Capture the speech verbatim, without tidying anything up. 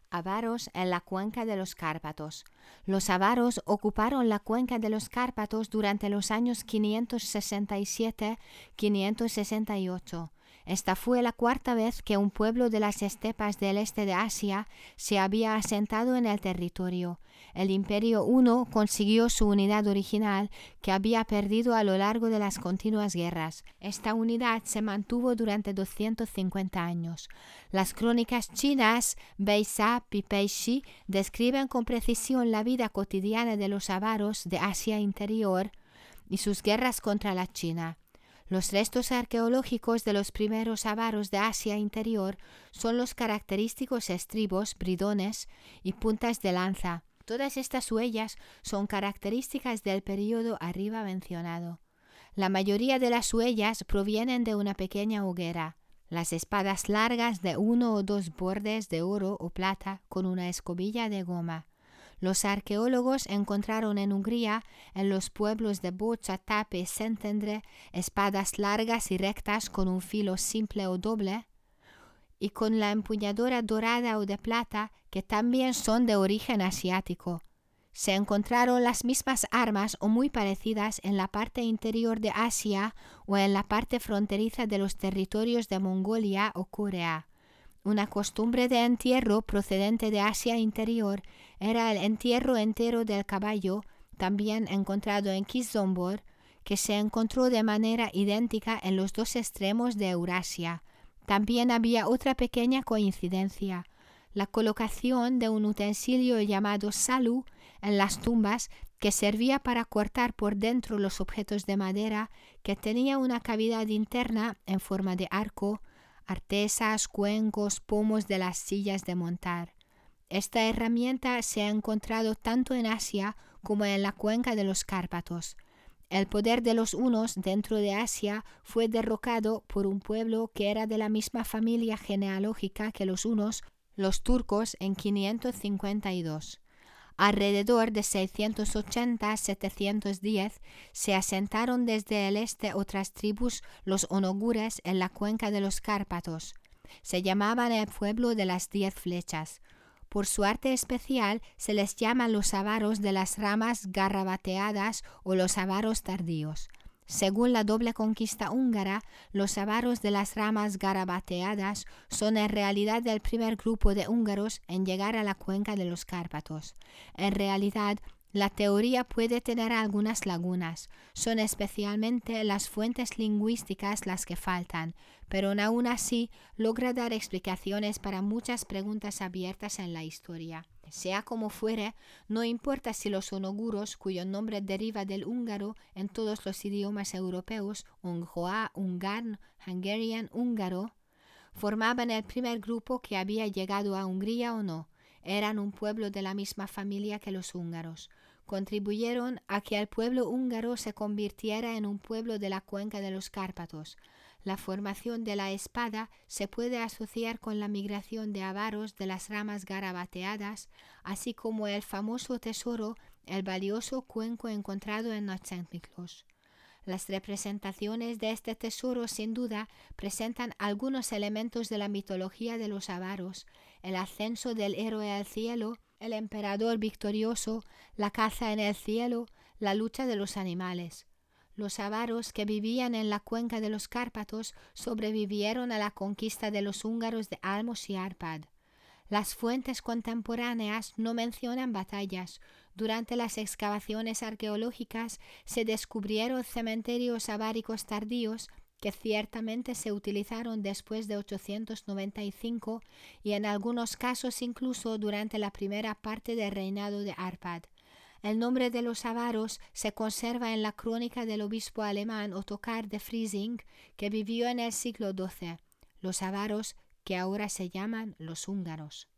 Avaros en la cuenca de los Cárpatos. Los avaros ocuparon la cuenca de los Cárpatos durante los años quinientos sesenta y siete a quinientos sesenta y ocho. Esta fue la cuarta vez que un pueblo de las estepas del este de Asia se había asentado en el territorio. El Imperio Huno consiguió su unidad original, que había perdido a lo largo de las continuas guerras. Esta unidad se mantuvo durante doscientos cincuenta años. Las crónicas chinas Beisa y Peixi describen con precisión la vida cotidiana de los avaros de Asia Interior y sus guerras contra la China. Los restos arqueológicos de los primeros avaros de Asia Interior son los característicos estribos, bridones y puntas de lanza. Todas estas huellas son características del período arriba mencionado. La mayoría de las huellas provienen de una pequeña hoguera. Las espadas largas de uno o dos bordes de oro o plata con una escobilla de goma. Los arqueólogos encontraron en Hungría, en los pueblos de Bocha, Tape y Szentendre, espadas largas y rectas con un filo simple o doble y con la empuñadura dorada o de plata, que también son de origen asiático. Se encontraron las mismas armas o muy parecidas en la parte interior de Asia o en la parte fronteriza de los territorios de Mongolia o Corea. Una costumbre de entierro procedente de Asia Interior era el entierro entero del caballo, también encontrado en Kizombor, que se encontró de manera idéntica en los dos extremos de Eurasia. También había otra pequeña coincidencia: la colocación de un utensilio llamado salu en las tumbas, que servía para cortar por dentro los objetos de madera, que tenía una cavidad interna en forma de arco, artesas, cuencos, pomos de las sillas de montar. Esta herramienta se ha encontrado tanto en Asia como en la cuenca de los Cárpatos. El poder de los hunos dentro de Asia fue derrocado por un pueblo que era de la misma familia genealógica que los hunos, los turcos, en quinientos cincuenta y dos. Alrededor de seiscientos ochenta a setecientos diez se asentaron desde el este otras tribus, los onogures, en la cuenca de los Cárpatos. Se llamaban el pueblo de las diez flechas. Por su arte especial se les llama los avaros de las ramas garrabateadas o los avaros tardíos. Según la doble conquista húngara, los avaros de las ramas garabateadas son en realidad el primer grupo de húngaros en llegar a la cuenca de los Cárpatos. En realidad, la teoría puede tener algunas lagunas. Son especialmente las fuentes lingüísticas las que faltan, pero aún así logra dar explicaciones para muchas preguntas abiertas en la historia. Sea como fuere, no importa si los onoguros, cuyo nombre deriva del húngaro en todos los idiomas europeos, Unghua, Ungarn, Hungarian, húngaro, formaban el primer grupo que había llegado a Hungría o no. Eran un pueblo de la misma familia que los húngaros. Contribuyeron a que el pueblo húngaro se convirtiera en un pueblo de la cuenca de los Cárpatos. La formación de la espada se puede asociar con la migración de avaros de las ramas garabateadas, así como el famoso tesoro, el valioso cuenco encontrado en Nagyenmiklós. Las representaciones de este tesoro sin duda presentan algunos elementos de la mitología de los avaros: el ascenso del héroe al cielo, el emperador victorioso, la caza en el cielo, la lucha de los animales. Los avaros que vivían en la cuenca de los Cárpatos sobrevivieron a la conquista de los húngaros de Almos y Árpád. Las fuentes contemporáneas no mencionan batallas. Durante las excavaciones arqueológicas se descubrieron cementerios aváricos tardíos que ciertamente se utilizaron después de ochocientos noventa y cinco y en algunos casos incluso durante la primera parte del reinado de Árpád. El nombre de los avaros se conserva en la crónica del obispo alemán Ottokar de Freising, que vivió en el siglo doce. Los avaros, que ahora se llaman los húngaros.